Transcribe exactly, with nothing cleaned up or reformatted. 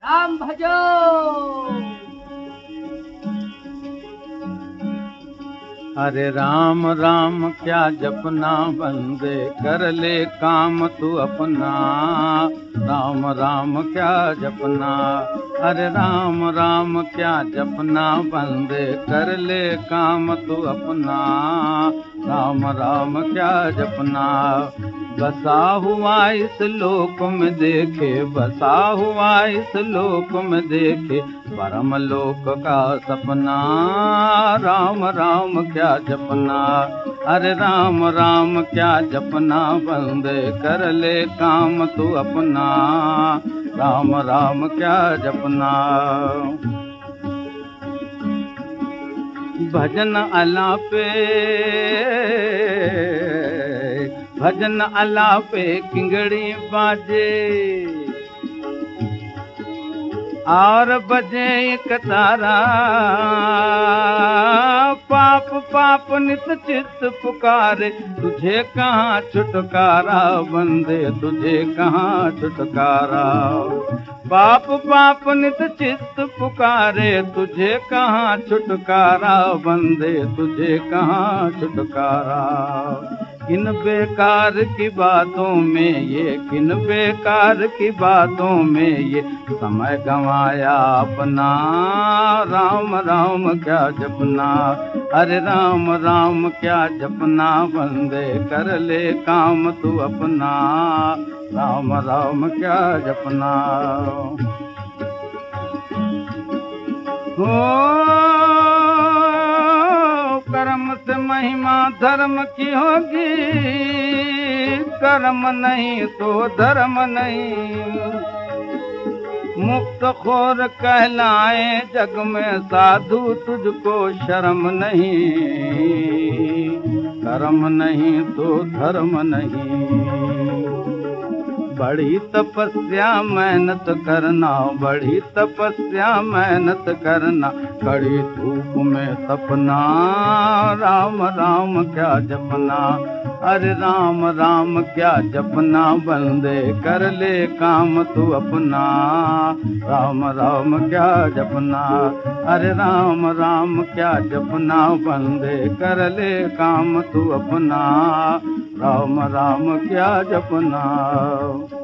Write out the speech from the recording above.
राम भजो। अरे राम राम क्या जपना बंदे, कर ले काम तू अपना। राम राम क्या जपना, अरे राम राम क्या जपना बंदे, कर ले काम तू अपना। राम राम क्या जपना, बसा हुआ इस लोक में देखे, बसा हुआ इस लोक में देखे, परम लोक का सपना। राम राम क्या जपना, अरे राम राम क्या जपना बंदे, कर ले काम तू अपना। राम राम क्या जपना, भजन अलापे भजन अलापे किंगड़ी बाजे, और बजे एक तारा। पाप पाप नित चित्त पुकारे, तुझे कहाँ छुटकारा बंदे, तुझे कहाँ छुटकारा। पाप पाप नित चित्त पुकारे, तुझे कहाँ छुटकारा बंदे, तुझे कहाँ छुटकारा। किन बेकार की बातों में ये, किन बेकार की बातों में ये, समय गंवाया अपना। राम राम क्या जपना, अरे राम राम क्या जपना बंदे, कर ले काम तू अपना। राम राम क्या जपना, हो कर्म से महिमा धर्म की होगी, कर्म नहीं तो धर्म नहीं। मुक्त खोर कहलाए जग में साधु, तुझको शर्म नहीं। कर्म नहीं तो धर्म नहीं। बड़ी तपस्या मेहनत करना, बड़ी तपस्या मेहनत करना, कड़ी धूप में तपना। राम राम क्या जपना, अरे राम राम क्या जपना बंदे, कर ले काम तू अपना। राम राम क्या जपना, अरे राम राम क्या जपना बंदे, कर ले काम तू अपना। राम राम क्या जपना।